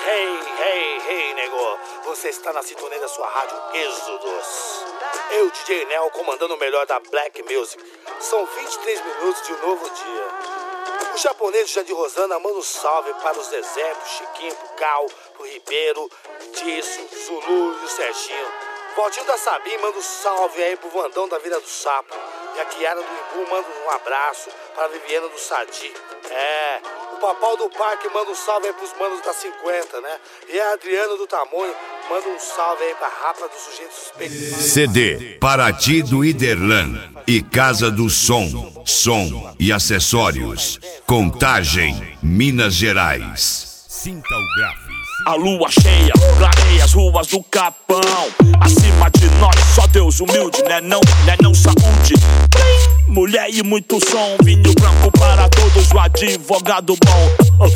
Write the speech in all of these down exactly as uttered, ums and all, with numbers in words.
Hey, hey, hey, nego. Você está na sintonia da sua rádio Êxodos. Eu, D J Nel, comandando o melhor da Black Music. São vinte e três minutos de um novo dia. O japonês Jandir Rosana manda um salve para os Zezé, pro Chiquinho, pro Cal, pro Ribeiro, Disso, Zulu e o Serginho. Valtinho da Sabim manda um salve aí pro Vandão da Vila do Sapo. E a Kiara do Imbu manda um abraço para a Viviana do Sadi. É, o Papau do Parque manda um salve aí pros manos da cinquenta, né? E a Adriana do Tamonho manda um salve aí pra Rapa do Sujeito Suspeito. C D Paraty do Iderlan e Casa do Som, Som e Acessórios. Contagem, Minas Gerais. Sinta o gráfico. A lua cheia clareia as ruas do Capão. Acima de nós, só Deus humilde, né não, né não saúde. Mulher e muito som, vinho branco para todos, o advogado bom.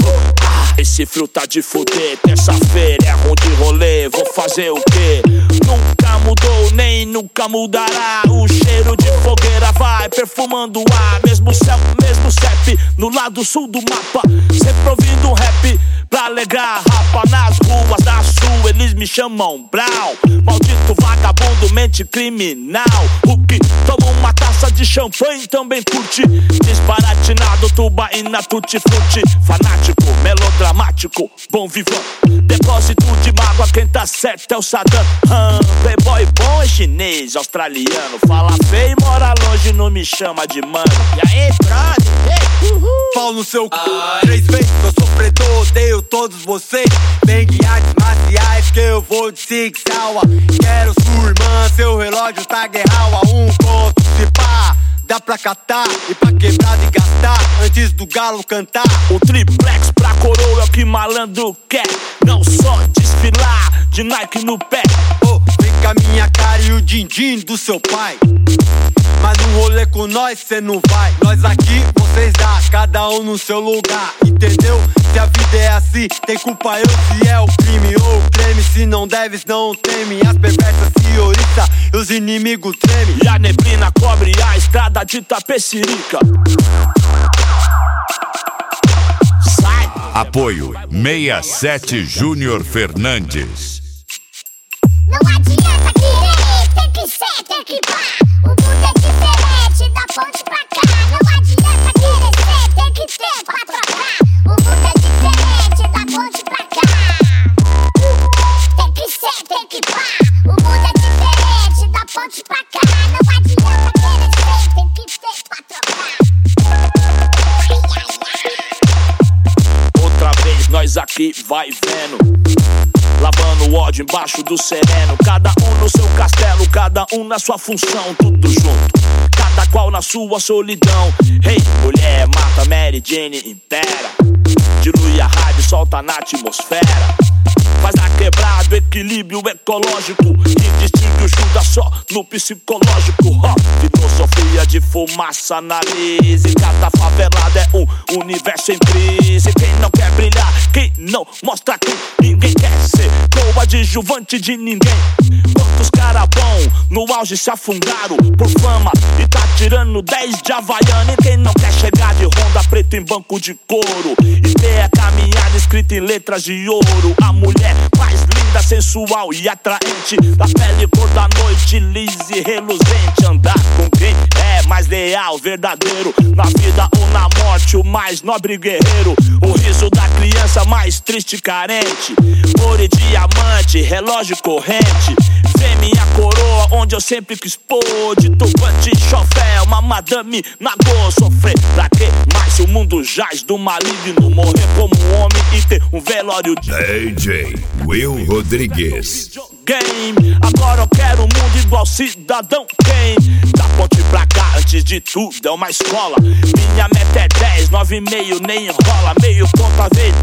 Esse frio tá de fuder, terça-feira é ruim de rolê, vou fazer o quê? Nunca mudou, nem nunca mudará. O cheiro de fogueira vai perfumando o ar. Mesmo céu, mesmo C E P, no lado sul do mapa. Sempre ouvindo um rap pra alegrar a rapa. Nas ruas da sul, eles me chamam Brown. Maldito vagabundo, mente criminal. O que toma uma taça de champanhe também curte. Desbaratinado, tubaína, tutti-frutti. Fanático, melodramático, bom vivan. Depósito de mágoa, quem tá certo é o Saddam. hum, Playboy bom é chinês, australiano. Fala feio e mora longe, não me chama de mano. E aí, brother? Hey, uhul. Pau no seu c... Três vezes eu sofredor, odeio todos vocês. Vem em artes marciais que eu vou de Sig Sauer. Quero sua irmã, seu relógio tá guerral a um conto, se pá. Dá pra catar e pra quebrar e gastar antes do galo cantar. O triplex pra coroa é o que malandro quer. Não só desfilar de Nike no pé. Oh, vem com a minha cara e o din-din do seu pai. Mas no rolê com nós cê não vai. Nós aqui, vocês lá, cada um no seu lugar. Entendeu? Se a vida é assim, tem culpa eu se é o crime ou o creme. Se não deves, não teme. As perversas se oriçam e os inimigos tremem. E a neblina cobre a estrada de Tapecirica. Sai! Apoio sessenta e sete Júnior Fernandes. Não adianta querer, tem que ser, tem que pá. O mundo é diferente, da ponte pra cá. Não adianta querer ser, tem que ter pra trocar. O mundo é diferente, da ponte pra cá. Tem que ser, tem que pá. O mundo é diferente, da ponte pra cá. Não adianta querer ser, tem que ter pra trocar. Outra vez nós aqui vai vendo. Lavando o ódio embaixo do sereno. Cada um no seu castelo, cada um na sua função. Tudo junto, cada qual na sua solidão. Hey, mulher, mata Mary Jane, impera. Dilui a rádio, solta na atmosfera. Faz a quebrada, equilíbrio ecológico. Que distingue o Judas só no psicológico. oh, Filosofia de fumaça na lise. Cada favelada é um universo em crise. Quem não quer brilhar, quem não mostra quem ninguém quer ser coadjuvante de ninguém. Quantos cara bom no auge se afundaram por fama e tá tirando dez de Havaiana. E quem não quer chegar de Honda preta em banco de couro e ter a caminhada escrita em letras de ouro. A mulher mais linda, sensual e atraente, da pele cor da noite, lisa e reluzente. Andar com quem é mais leal, verdadeiro, na vida ou na morte, o mais nobre guerreiro. O riso da criança mais triste e carente. Ouro e diamante, relógio corrente. Vê minha coroa onde eu sempre quis pôr. De turbante, chofé, uma madame nagô. Sofrer pra que mais se o mundo jaz do maligno? Morrer como homem e ter um velório de D J Will Rodrigues. Game. Agora eu quero um mundo igual cidadão Kane. Da ponte pra cá, antes de tudo é uma escola. Minha meta é dez, nove e meio, nem enrola. Meio ponto a vez,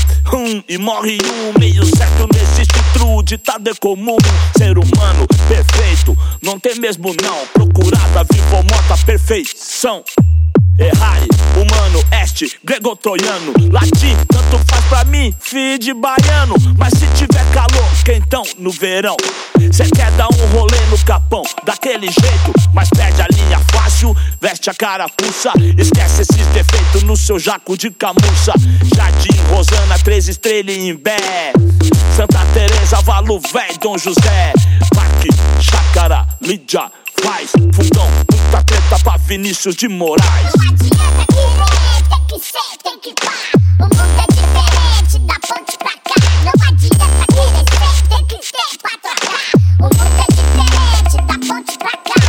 um, e morre um. Meio certo, não existe true, ditado é comum. Ser humano perfeito, não tem mesmo não. Procurada, viva ou morta, perfeição. Errare, humano, este, grego-troiano. Latim, tanto faz pra mim, filho de baiano. Mas se tiver calor, quentão no verão, cê quer dar um rolê no Capão, daquele jeito, mas perde a linha fácil, veste a carapuça. Esquece esses defeitos no seu jaco de camurça. Jardim Rosana, três estrelas em Imbé, Santa Teresa, Valuvé, Dom José, Parque, Chácara, Lídia, faz fundão, muita treta pra Vinícius de Moraes. Não adianta querer, tem que ser, tem que pá. O mundo é diferente, da ponte pra cá. Não adianta querer ser, tem que ter pra trocar. O mundo é diferente, da ponte pra cá.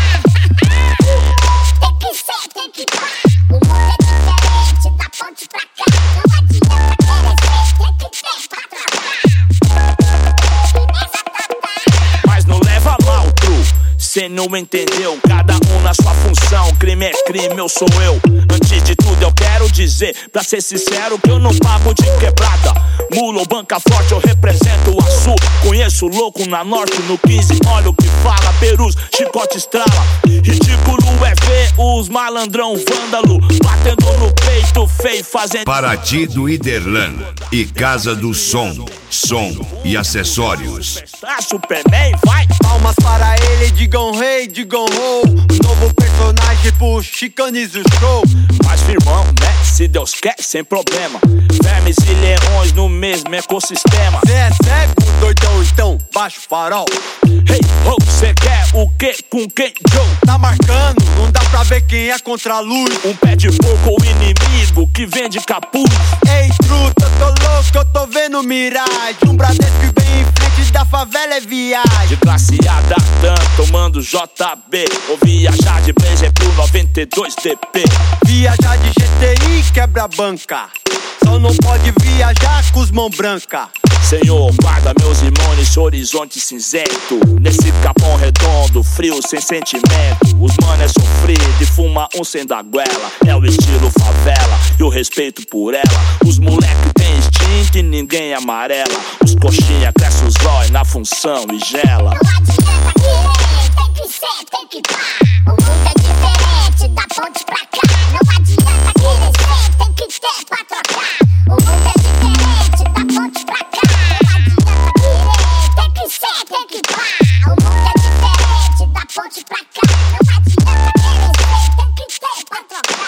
Tem que ser, tem que pá. O mundo é diferente, da ponte pra cá. Não adianta querer ser, tem que ter pra trocar. Firmeza total. Mas não leva mal, tru, cê não entendeu. Cada um na sua função, crime é crime, eu sou eu. Antes de tudo eu quero dizer, pra ser sincero, que eu não pago de quebrada. Mula ou banca forte, eu represento o Açu. Conheço louco na norte, no quinze, olha o que fala. Perus, chicote estrala. Ridículo é ver os malandrão vândalo batendo no peito feio, fazendo Paraty do Iderlan e Casa do Som, som e acessórios. Ah, Superman, vai! Palmas para ele, digam rei, digam ho. Novo personagem pro Chicanes o show. Mas firmão, né? Se Deus quer, sem problema. Vermes e leões no mesmo ecossistema. Cê é cego, doidão, então baixa o farol. Hey, ho, cê quer o que com quem, Joe? Tá marcando, não dá pra ver quem é contra a luz. Um pé de porco ou inimigo que vende capuz. Ei, truta, tô louco, eu tô vendo miragem. Um Bradesco bem em frente da favela é viagem. De classe A da Dan, tomando J B. Ou viajar de Blazer pro noventa e dois D P. Viajar de G T I quebra a banca. Só não pode viajar com os mão branca. Senhor, guarda meus irmãos nesse horizonte cinzento. Nesse capão redondo, frio, sem sentimento. Os mano é sofrido e fuma um sem da goela. É o estilo favela e o respeito por ela. Os moleque tem instinto e ninguém amarela. Os coxinha cresce os zói na função e gela. Não adianta querer, tem que ser, tem que pá. O mundo é diferente, da ponte pra cá. Não adianta querer ser, tem que ter pra trocar. O mundo é diferente, da ponte pra cá. Não adianta querer, tem que ser, tem que pá. O mundo é diferente, da ponte pra cá. Não adianta querer ser, tem que ter pra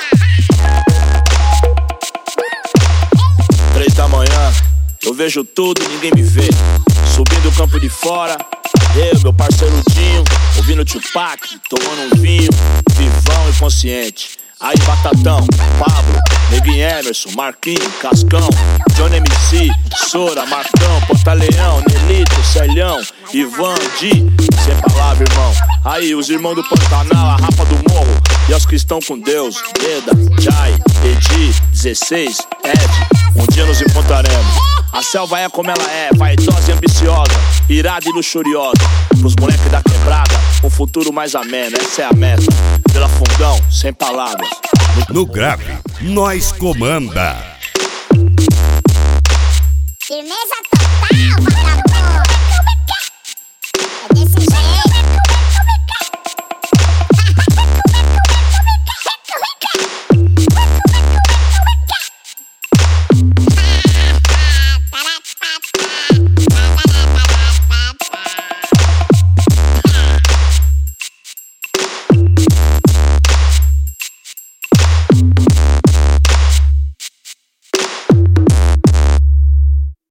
trocar. Três da manhã, eu vejo tudo e ninguém me vê. Subindo o campo de fora, eu, meu parceiro Dinho, ouvindo Tupac, tomando um vinho, vivão e consciente. Aí Batatão, Pablo, Neguinho Emerson, Marquinhos, Cascão, Johnny M C, Sora, Marcão, Pantaleão, Nelito, Celhão, Ivan, Di, sem palavra, irmão. Aí os irmãos do Pantanal, a Rapa do Morro e os que estão com Deus, Eda, Jai, Edi, dezesseis, Ed, um dia nos encontraremos. A selva é como ela é, vaidosa e ambiciosa, irada e luxuriosa. Pros moleques da quebrada, um futuro mais ameno, essa é a meta. Pela Fundão, sem palavras. No grave, nós comanda. Firmeza